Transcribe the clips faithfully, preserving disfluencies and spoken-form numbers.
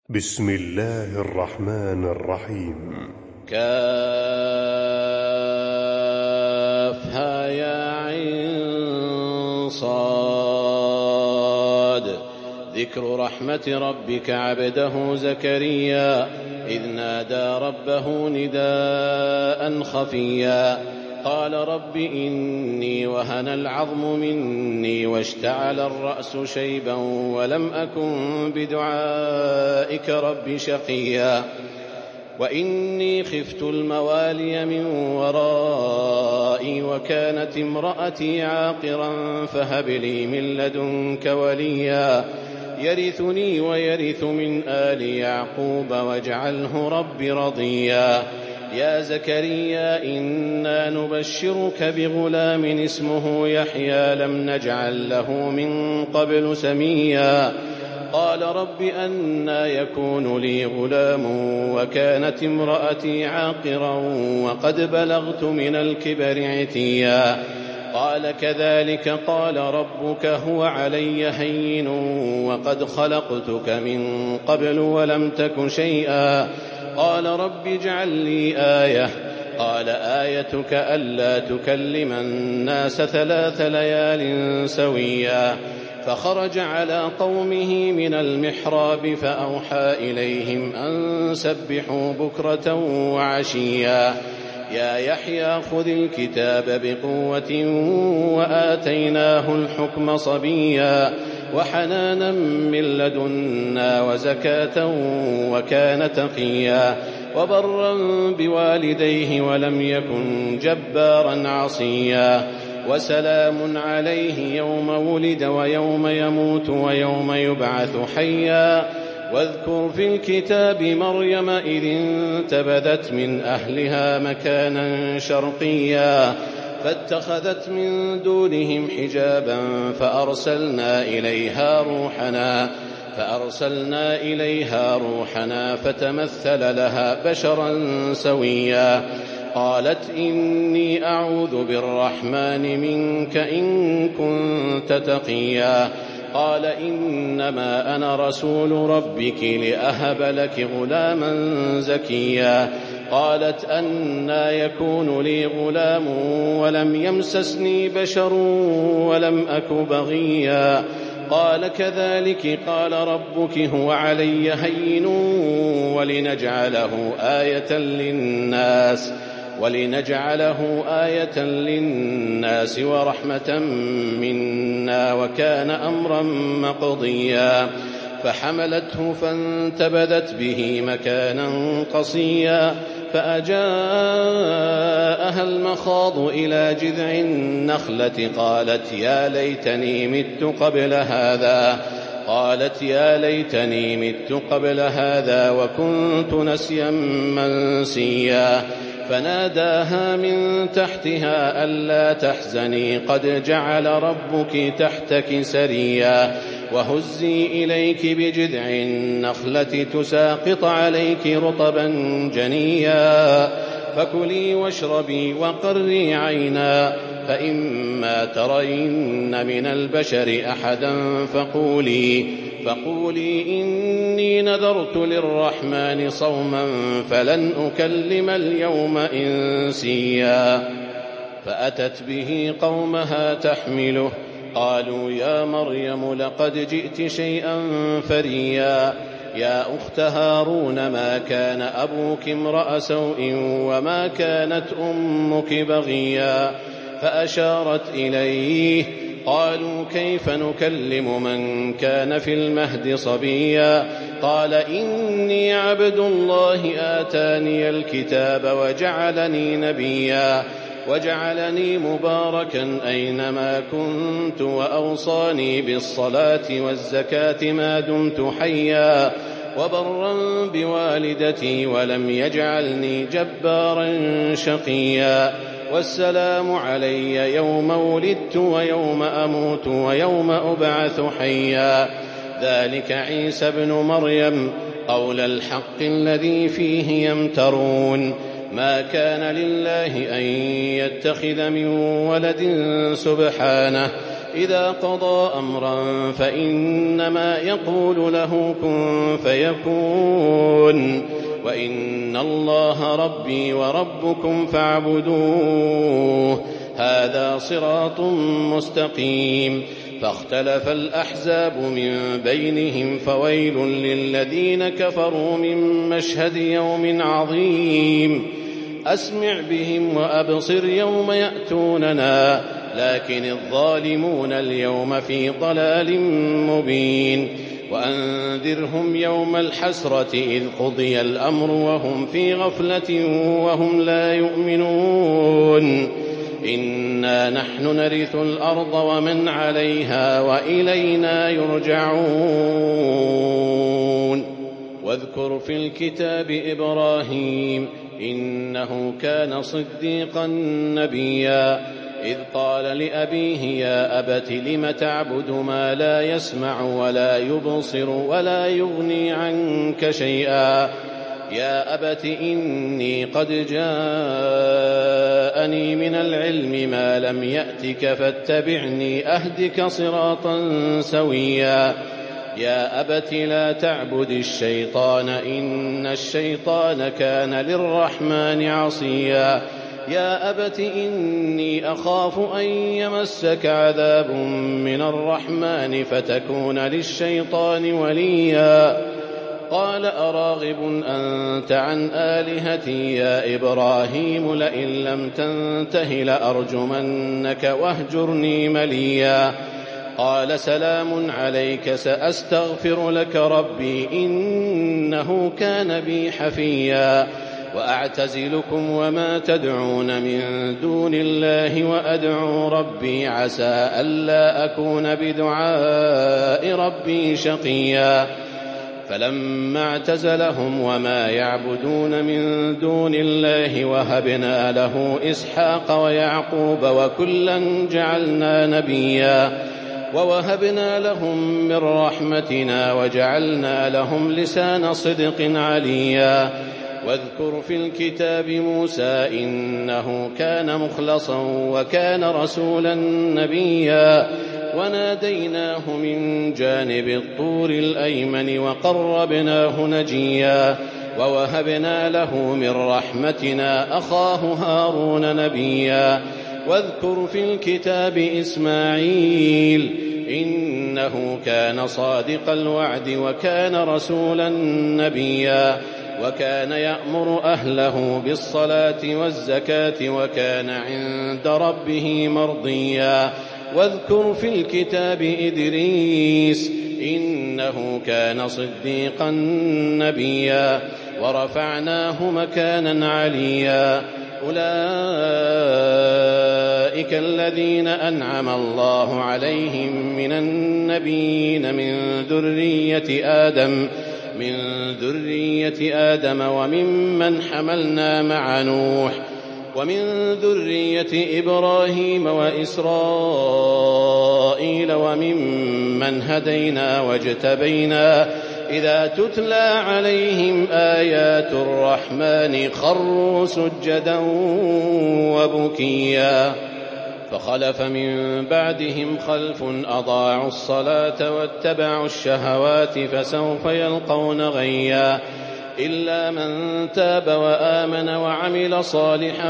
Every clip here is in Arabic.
بسم الله الرحمن الرحيم. كافها يا عين صاد. ذكر رحمة ربك عبده زكريا إذ نادى ربه نداء خفيا قال رب إني وهن العظم مني واشتعل الرأس شيبا ولم أكن بدعائك رب شقيا وإني خفت الموالي من ورائي وكانت امرأتي عاقرا فهب لي من لدنك وليا يرثني ويرث من آل يعقوب واجعله رب رضيا يا زكريا إنا نبشرك بغلام اسمه يحيى لم نجعل له من قبل سميا قال رب أنى يكون لي غلام وكانت امرأتي عاقرا وقد بلغت من الكبر عتيا قال كذلك قال ربك هو علي هين وقد خلقتك من قبل ولم تك شيئا قال رب اجعل لي آية قال آيتك ألا تكلم الناس ثلاث ليال سويا فخرج على قومه من المحراب فأوحى إليهم أن سبحوا بكرة وعشيا يا يحيى خذ الكتاب بقوة وآتيناه الحكم صبيا وحنانا من لدنا وزكاة وكان تقيا وبرا بوالديه ولم يكن جبارا عصيا وسلام عليه يوم ولد ويوم يموت ويوم يبعث حيا واذكر في الكتاب مريم إذ انتبذت من أهلها مكانا شرقيا فاتخذت من دونهم حجابا فأرسلنا إليها روحنا فأرسلنا إليها روحنا فتمثل لها بشرا سويا قالت إني أعوذ بالرحمن منك إن كنت تقيا قال إنما أنا رسول ربك لأهب لك غلاما زكيا قالت أنى يكون لي غلام ولم يمسسني بشر ولم أك بغيا قال كذلك قال ربك هو علي هين ولنجعله آية للناس ولنجعله آية للناس ورحمة منا وكان أمرا مقضيا فحملته فانتبذت به مكانا قصيا فأجاءها المخاض إلى جذع النخلة قالت يا ليتني مت قبل هذا قالت يا ليتني مت قبل هذا وكنت نسيا منسيا فناداها من تحتها ألا تحزني قد جعل ربك تحتك سريا وهزي إليك بجذع النخلة تساقط عليك رطبا جنيا فكلي واشربي وقري عينا فإما ترين من البشر أحدا فقولي فقولي إني نذرت للرحمن صوما فلن أكلم اليوم إنسيا فأتت به قومها تحمله قالوا يا مريم لقد جئت شيئا فريا يا أخت هارون ما كان أبوك امرأ سوء وما كانت أمك بغيا فأشارت إليه قالوا كيف نكلم من كان في المهد صبيا قال إني عبد الله آتاني الكتاب وجعلني نبيا وجعلني مباركا أينما كنت وأوصاني بالصلاة والزكاة ما دمت حيا وبرا بوالدتي ولم يجعلني جبارا شقيا والسلام علي يوم ولدت ويوم أموت ويوم أبعث حيا ذلك عيسى ابن مريم قول الحق الذي فيه يمترون ما كان لله أن يتخذ من ولد سبحانه إذا قضى أمرا فإنما يقول له كن فيكون وإن الله ربي وربكم فاعبدوه هذا صراط مستقيم فاختلف الأحزاب من بينهم فويل للذين كفروا من مشهد يوم عظيم أسمع بهم وأبصر يوم يأتوننا لكن الظالمون اليوم في ضلال مبين وأنذرهم يوم الحسرة إذ قضي الأمر وهم في غفلة وهم لا يؤمنون إنا نحن نرث الأرض ومن عليها وإلينا يرجعون واذكر في الكتاب إبراهيم إنه كان صديقا نبيا إذ قال لأبيه يا أبت لم تعبد ما لا يسمع ولا يبصر ولا يغني عنك شيئا يا أبت إني قد جاءني من العلم ما لم يأتك فاتبعني أهدك صراطا سويا يا أبت لا تعبد الشيطان إن الشيطان كان للرحمن عصيا يا أبت إني أخاف أن يمسك عذاب من الرحمن فتكون للشيطان وليا قال أراغب أنت عن آلهتي يا إبراهيم لئن لم تنته لأرجمنك واهجرني مليا قال سلام عليك سأستغفر لك ربي إنه كان بي حفيا وأعتزلكم وما تدعون من دون الله وأدعو ربي عسى ألا أكون بدعاء ربي شقيا فلما اعتزلهم وما يعبدون من دون الله وهبنا له إسحاق ويعقوب وكلا جعلنا نبيا ووهبنا لهم من رحمتنا وجعلنا لهم لسان صدق عليا واذكر في الكتاب موسى إنه كان مخلصا وكان رسولا نبيا وناديناه من جانب الطور الأيمن وقربناه نجيا ووهبنا له من رحمتنا أخاه هارون نبيا واذكر في الكتاب إسماعيل إنه كان صادق الوعد وكان رسولا نبيا وكان يأمر أهله بالصلاة والزكاة وكان عند ربه مرضيا واذكر في الكتاب إدريس إنه كان صديقا نبيا ورفعناه مكانا عليا أولئك الذين أنعم الله عليهم من النبيين من ذرية آدم من ذرية آدم وممن حملنا مع نوح ومن ذرية إبراهيم وإسرائيل وممن هدينا واجتبينا إذا تتلى عليهم آيات الرحمن خروا سجدا وبكيا فخلف من بعدهم خلف أضاعوا الصلاة واتبعوا الشهوات فسوف يلقون غيا إلا من تاب وآمن وعمل صالحا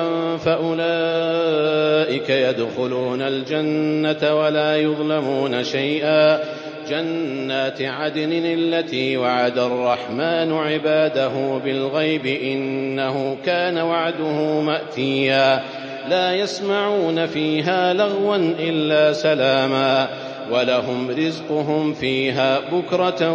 فأولئك يدخلون الجنة ولا يظلمون شيئا جنات عدن التي وعد الرحمن عباده بالغيب إنه كان وعده مأتيا لا يسمعون فيها لغوا إلا سلاما ولهم رزقهم فيها بكرة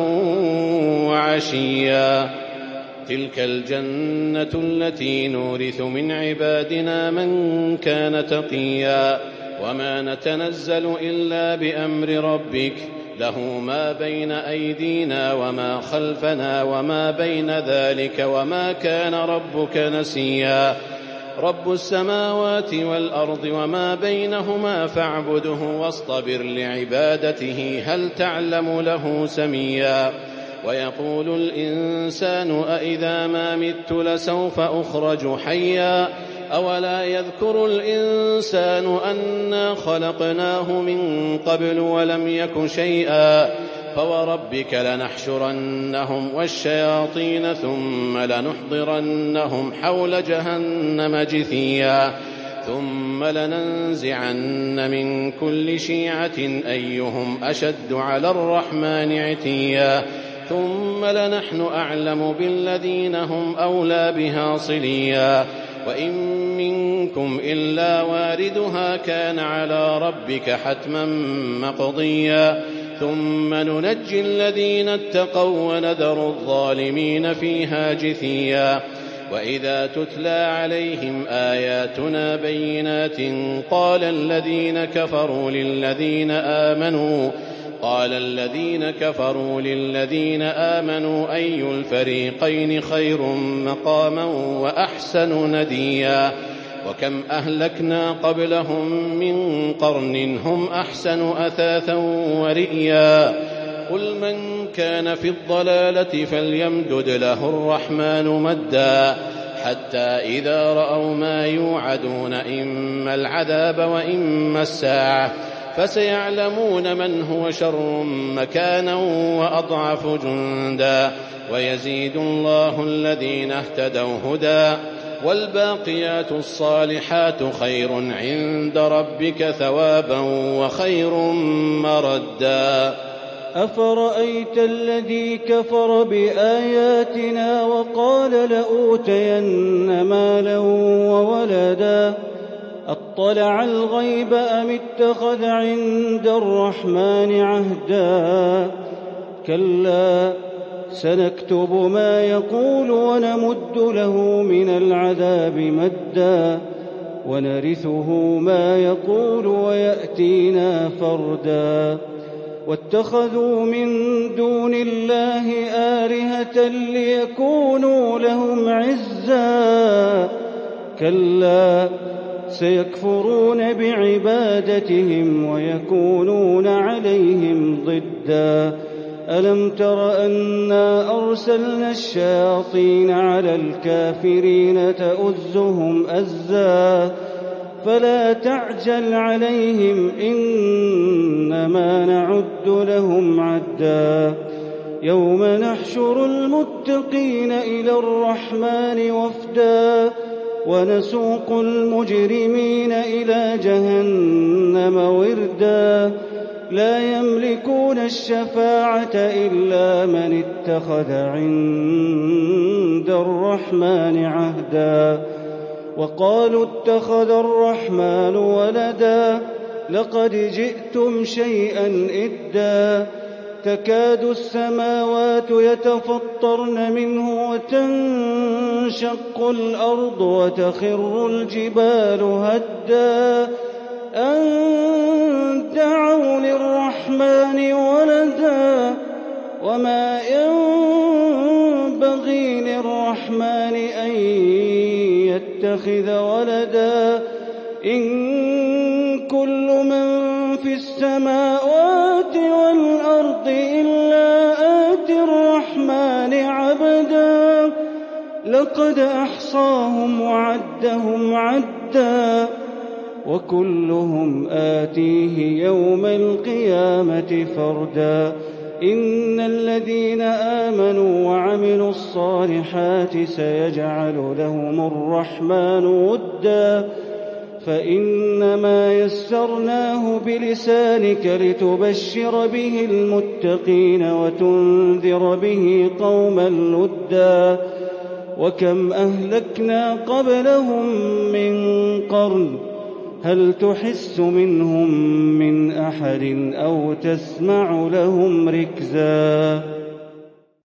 وعشيا تلك الجنة التي نورث من عبادنا من كان تقيا وما نتنزل إلا بأمر ربك له ما بين أيدينا وما خلفنا وما بين ذلك وما كان ربك نسيا رب السماوات والأرض وما بينهما فاعبده واصطبر لعبادته هل تعلم له سميا ويقول الإنسان أإذا ما مت لسوف أخرج حيا أولا يذكر الإنسان أنا خلقناه من قبل ولم يك شيئا فوربك لنحشرنهم والشياطين ثم لنحضرنهم حول جهنم جثيا ثم لننزعن من كل شيعة أيهم أشد على الرحمن عتيا ثم لنحن أعلم بالذين هم أولى بها صليا وإن منكم إلا واردها كان على ربك حتما مقضيا ثم ننجي الذين اتقوا ونذر الظالمين فيها جثيا وإذا تتلى عليهم آياتنا بينات قال الذين كفروا للذين آمنوا قال الذين كفروا للذين آمنوا أي الفريقين خير مقاما وأحسن نديا وكم أهلكنا قبلهم من قرن هم أحسن أثاثا ورئيا قل من كان في الضلالة فليمدد له الرحمن مدا حتى إذا رأوا ما يوعدون إما العذاب وإما الساعة فسيعلمون من هو شر مكانا وأضعف جندا ويزيد الله الذين اهتدوا هدى والباقيات الصالحات خير عند ربك ثوابا وخير مردا أفرأيت الذي كفر بآياتنا وقال لأوتين مالا وولدا أطلع الغيب أم اتخذ عند الرحمن عهدا كلا سنكتب ما يقول ونمد له من العذاب مدا ونرثه ما يقول ويأتينا فردا واتخذوا من دون الله آلهة ليكونوا لهم عزا كلا سيكفرون بعبادتهم ويكونون عليهم ضدا ألم تر أنا أرسلنا الشياطين على الكافرين تؤزهم أزا فلا تعجل عليهم إنما نعد لهم عدا يوم نحشر المتقين إلى الرحمن وفدا ونسوق المجرمين إلى جهنم وردا لا يملكون الشفاعة إلا من اتخذ عند الرحمن عهدا وقالوا اتخذ الرحمن ولدا لقد جئتم شيئا إدا تكاد السماوات يتفطرن منه وتنشق الأرض وتخر الجبال هدا أن دعوا للرحمن ولدا وما ينبغي للرحمن أن يتخذ ولدا إن كل من في السماوات والأرض إلا آتي الرحمن عبدا لقد أحصاهم وعدهم عدا وكلهم آتيه يوم القيامة فردا إن الذين آمنوا وعملوا الصالحات سيجعل لهم الرحمن ودا فإنما يسرناه بلسانك لتبشر به المتقين وتنذر به قوما لدا وكم أهلكنا قبلهم من قرن هل تحس منهم من أحد أو تسمع لهم ركزا